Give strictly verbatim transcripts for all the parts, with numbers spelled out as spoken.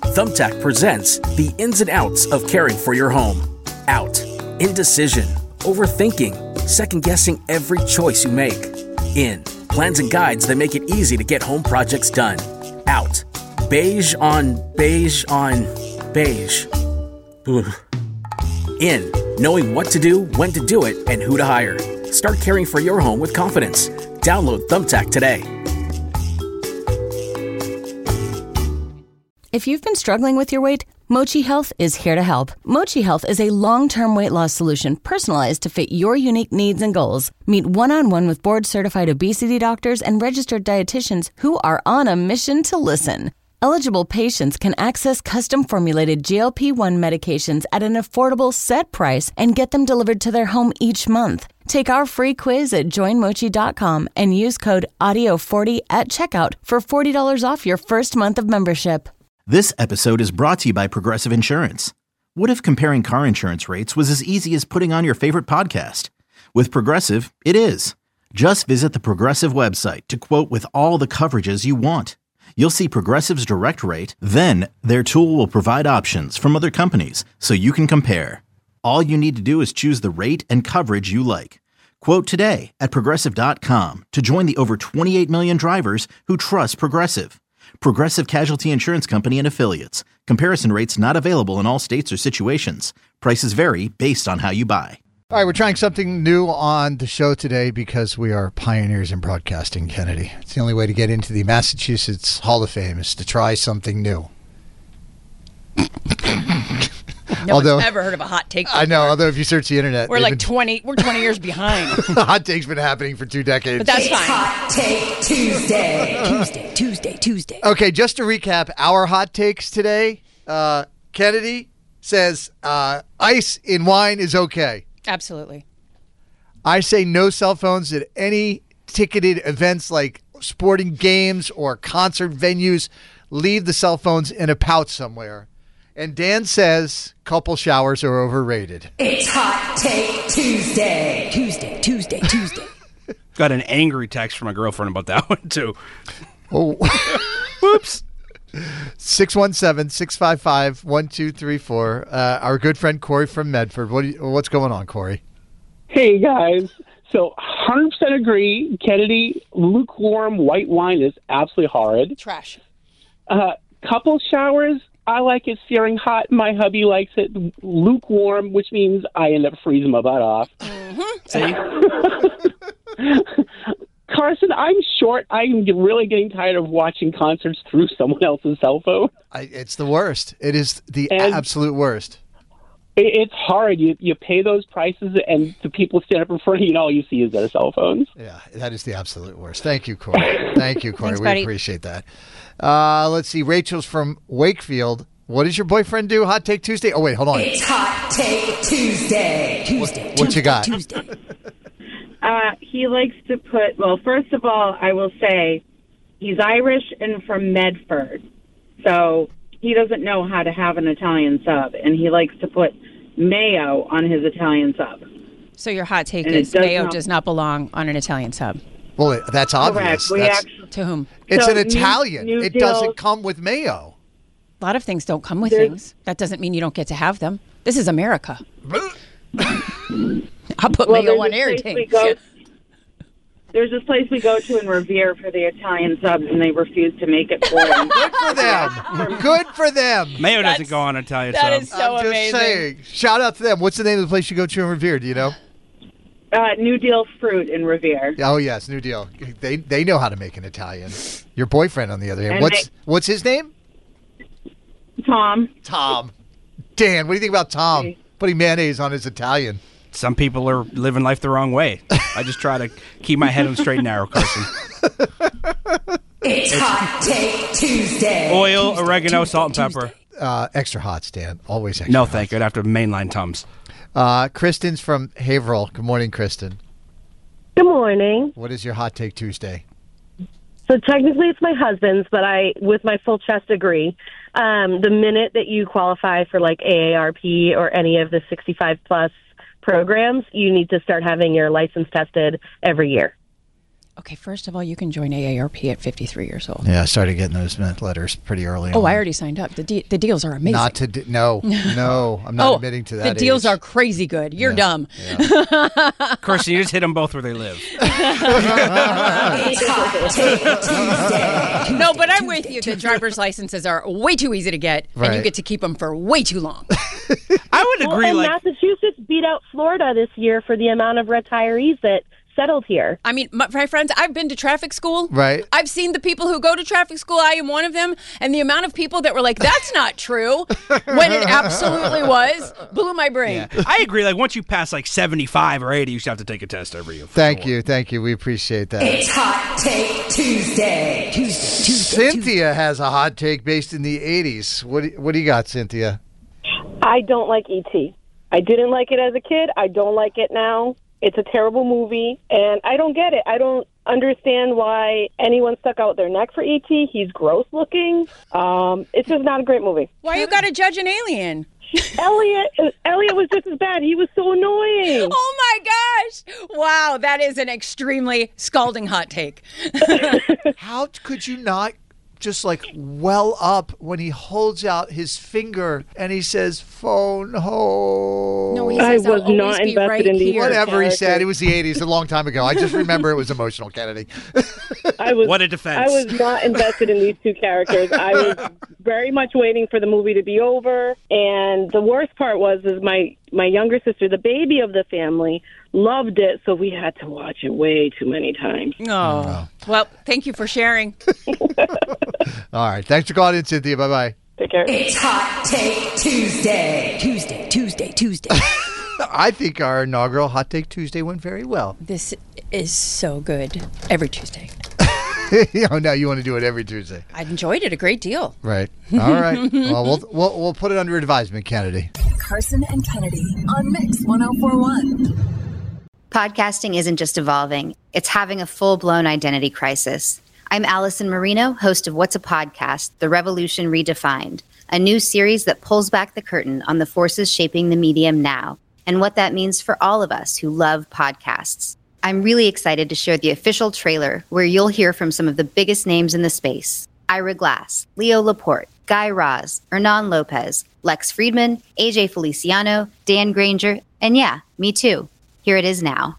Thumbtack presents the ins and outs of caring for your home. Out. Indecision. Overthinking. Second-guessing every choice you make. In. Plans and guides that make it easy to get home projects done. Out. Beige on beige on beige. Ugh. In. Knowing what to do, when to do it, and who to hire. Start caring for your home with confidence. Download Thumbtack today. If you've been struggling with your weight, Mochi Health is here to help. Mochi Health is a long-term weight loss solution personalized to fit your unique needs and goals. Meet one-on-one with board-certified obesity doctors and registered dietitians who are on a mission to listen. Eligible patients can access custom-formulated G L P one medications at an affordable set price and get them delivered to their home each month. Take our free quiz at join mochi dot com and use code audio forty at checkout for forty dollars off your first month of membership. This episode is brought to you by Progressive Insurance. What if comparing car insurance rates was as easy as putting on your favorite podcast? With Progressive, it is. Just visit the Progressive website to quote with all the coverages you want. You'll see Progressive's direct rate, then their tool will provide options from other companies so you can compare. All you need to do is choose the rate and coverage you like. Quote today at progressive dot com to join the over twenty-eight million drivers who trust Progressive. Progressive Casualty Insurance Company and Affiliates. Comparison rates not available in all states or situations. Prices vary based on how you buy. All right, we're trying something new on the show today because we are pioneers in broadcasting, Kennedy. It's the only way to get into the Massachusetts Hall of Fame is to try something new. No although, one's ever heard of a hot take before. I know, although if you search the internet... We're like been, twenty, we're twenty years behind. Hot take's been happening for two decades. But that's It's fine. Hot Take Tuesday. Tuesday, Tuesday, Tuesday. Okay, just to recap our hot takes today, uh, Kennedy says uh, ice in wine is okay. Absolutely. I say no cell phones at any ticketed events like sporting games or concert venues. Leave the cell phones in a pouch somewhere. And Dan says couple showers are overrated. It's Hot Take Tuesday. Tuesday, Tuesday, Tuesday. Got an angry text from my girlfriend about that one, too. Oh, whoops. six one seven, six five five, one two three four. Uh, our good friend Corey from Medford. What do you, what's going on, Corey? Hey, guys. So, one hundred percent agree. Kennedy, lukewarm white wine is absolutely horrid. Trash. Uh, couple showers, I like it searing hot. My hubby likes it lukewarm, which means I end up freezing my butt off. Mm-hmm. Carson, I'm short. I'm really getting tired of watching concerts through someone else's cell phone. I, it's the worst. It is the And- absolute worst. It, it's hard. You you pay those prices, and the people stand up in front of you, and all you see is their cell phones. Yeah, that is the absolute worst. Thank you, Corey. Thank you, Corey. Thanks, we buddy. appreciate that. Uh, let's see. Rachel's from Wakefield. What does your boyfriend do? Hot Take Tuesday? Oh, wait, hold on. It's Hot Take Tuesday. Tuesday, What you got? Tuesday. Uh, he likes to put, well, first of all, I will say he's Irish and from Medford. So he doesn't know how to have an Italian sub, and he likes to put mayo on his Italian sub. So your hot take And it is does mayo not- does not belong on an Italian sub. Well, it- that's obvious. Correct. We That's, actually, To whom? it's So an New- Italian. New it Deal- doesn't come with mayo. A lot of things don't come with There's- things. That doesn't mean you don't get to have them. This is America. I'll put well, mayo there's on this place we everything. go, there's this place we go to in Revere for the Italian subs, and they refuse to make it for him. Good for them. Good for them. Mayo That's- doesn't go on Italian that sub. is so I'm just amazing. saying. Shout out to them. What's the name of the place you go to in Revere? Do you know? Uh, New Deal Fruit in Revere. Oh, yes, New Deal. They they know how to make an Italian. Your boyfriend, on the other hand, And what's they- what's his name? Tom. Tom. Dan, what do you think about Tom Hey. putting mayonnaise on his Italian? Some people are living life the wrong way. I just try to keep my head on the straight and narrow, Carson. It's Hot Take Tuesday. Oil, oregano, salt, and pepper. Uh, extra hot, Stan. Always extra No, hot. thank you. I'd have to mainline Tums. Uh, Kristen's from Haverhill. Good morning, Kristen. Good morning. What is your hot take Tuesday? So technically it's my husband's, but I, with my full chest, agree. Um, the minute that you qualify for like A A R P or any of the sixty-five plus programs, you need to start having your license tested every year. Okay, first of all, you can join A A R P at fifty-three years old. Yeah, I started getting those letters pretty early Oh, on. I already signed up. The de- the deals are amazing. Not to d- no, no, I'm not oh, admitting to that. The deals age. are crazy good. You're Yeah, dumb. yeah. Of course, you just hit them both where they live. It's Hot Take Tuesday. No, but I'm with you. The driver's licenses are way too easy to get, and you Right. get to keep them for way too long. I would Well, agree. and like, Massachusetts beat out Florida this year for the amount of retirees that settled here. I mean, my, my friends, I've been to traffic school. Right. I've seen the people who go to traffic school. I am one of them. And the amount of people that were like, that's not true, when it absolutely was, blew my brain. yeah, I agree. Like once you pass like seventy-five or eighty, you should have to take a test every year. for Thank sure. you, thank you. We appreciate that. It's Hot Take Tuesday. Tuesday, Tuesday, Cynthia has a hot take based in the eighties. What do, what do you got, Cynthia? I don't like E T. I didn't like it as a kid. I don't like it now. It's a terrible movie, and I don't get it. I don't understand why anyone stuck out their neck for E T. He's gross looking. Um, it's just not a great movie. Why you got to judge an alien? Elliot, Elliot was just as bad. He was so annoying. Oh my gosh. Wow, that is an extremely scalding hot take. How could you not just like well up when he holds out his finger and he says phone home? No, he I says, "I'll was always not be invested right in these here." Whatever he said, characters. it was the eighties, a long time ago. I just remember it was emotional, Kennedy. I was, What a defense. I was not invested in these two characters. I was very much waiting for the movie to be over. And the worst part was, is my, my younger sister, the baby of the family, loved it. So we had to watch it way too many times. Oh. Well, thank you for sharing. All right. Thanks for calling in, Cynthia. Bye-bye. Take care. It's Hot Take Tuesday. Tuesday, Tuesday, Tuesday. I think our inaugural Hot Take Tuesday went very well. This is so good every Tuesday. Oh, no, you want to do it every Tuesday. I enjoyed it a great deal. Right. All right. Well, we'll we'll, we'll put it under advisement, Kennedy. Carson and Kennedy on Mix one oh four point one. Podcasting isn't just evolving, it's having a full-blown identity crisis. I'm Allison Marino, host of What's a Podcast? The Revolution Redefined, a new series that pulls back the curtain on the forces shaping the medium now and what that means for all of us who love podcasts. I'm really excited to share the official trailer where you'll hear from some of the biggest names in the space. Ira Glass, Leo Laporte, Guy Raz, Hernan Lopez, Lex Friedman, A J Feliciano, Dan Granger, and yeah, me too. Here it is now.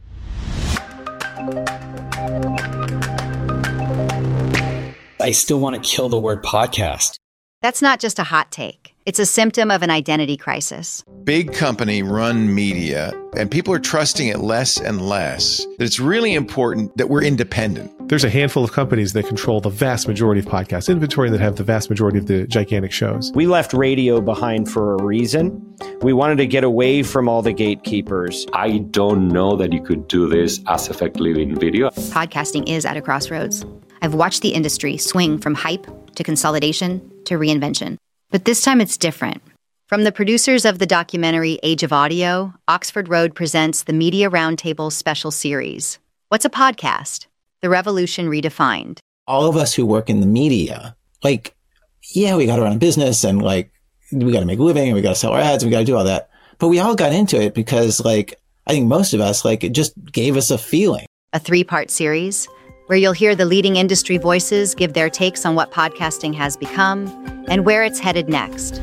I still want to kill the word podcast. That's not just a hot take. It's a symptom of an identity crisis. Big company run media, and people are trusting it less and less. That it's really important that we're independent. There's a handful of companies that control the vast majority of podcast inventory and that have the vast majority of the gigantic shows. We left radio behind for a reason. We wanted to get away from all the gatekeepers. I don't know that you could do this as effectively in video. Podcasting is at a crossroads. I've watched the industry swing from hype to consolidation to reinvention. But this time it's different. From the producers of the documentary Age of Audio, Oxford Road presents the Media Roundtable special series. What's a podcast? The Revolution Redefined. All of us who work in the media, like, yeah, we got to run a business and like, we got to make a living and we got to sell our ads and we got to do all that. But we all got into it because like, I think most of us, like, it just gave us a feeling. A three-part series where you'll hear the leading industry voices give their takes on what podcasting has become and where it's headed next.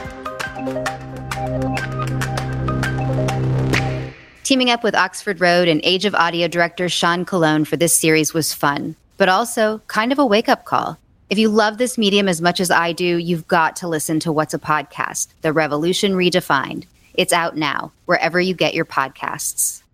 Teaming up with Oxford Road and Age of Audio director Sean Colon for this series was fun, but also kind of a wake-up call. If you love this medium as much as I do, you've got to listen to What's a Podcast? The Revolution Redefined. It's out now, wherever you get your podcasts.